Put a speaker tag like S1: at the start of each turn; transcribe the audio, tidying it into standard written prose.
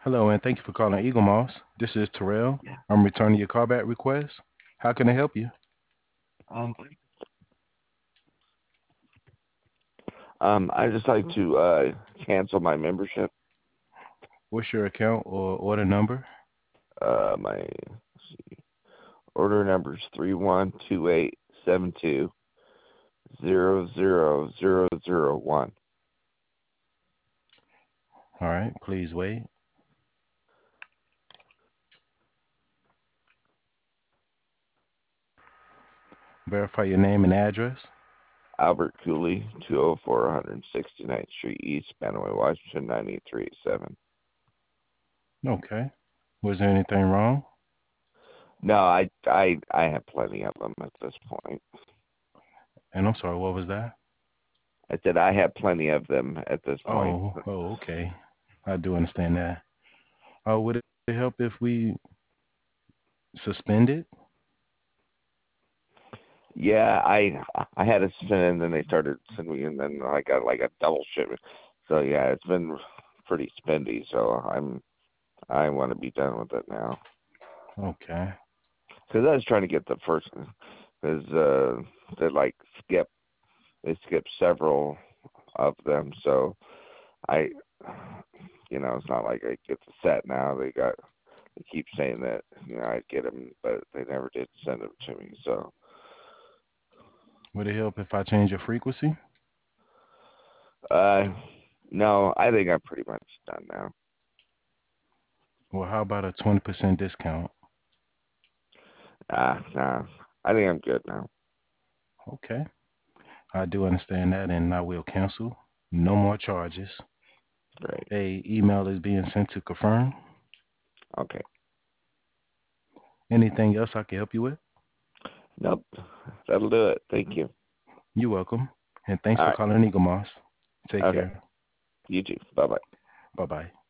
S1: Hello, and thank you for calling Eagle Moss. This is Terrell.
S2: Yeah.
S1: I'm returning your callback request. How can I help you?
S2: Um, I just like to cancel my membership.
S1: What's your account or order number?
S2: My let's see, order number is 312872000001.
S1: All right, please wait. Verify your name and address.
S2: Albert Cooley, 204 169th Street East, Panaway, Washington, 98387.
S1: Okay. Was there anything wrong?
S2: No, I have plenty of them at this point.
S1: And I'm sorry, what was that?
S2: I said I have plenty of them at this point.
S1: Okay. I do understand that. Would it help if we suspend it?
S2: Yeah, I had a spin and then they started sending me and then I got like a double shipment. So yeah, it's been pretty spendy. So I want to be done with it now
S1: Okay.
S2: because I was trying to get the first because they like skip they skip several of them. So I it's not like I get the set now. They keep saying that I'd get them, but they never did send them to me. So
S1: Would it help if I change your frequency?
S2: uh no, I think I'm pretty much done now.
S1: Well, how about a 20% discount?
S2: Nah. I think I'm good now.
S1: Okay. I do understand that, and I will cancel. No more charges.
S2: Great.
S1: A email is being sent to confirm.
S2: Okay.
S1: Anything else I can help you with?
S2: Nope. That'll do it. Thank you.
S1: You're welcome. And thanks
S2: All
S1: for
S2: right.
S1: calling Eagle Moss. Take
S2: Okay.
S1: care.
S2: You too. Bye bye.
S1: Bye bye.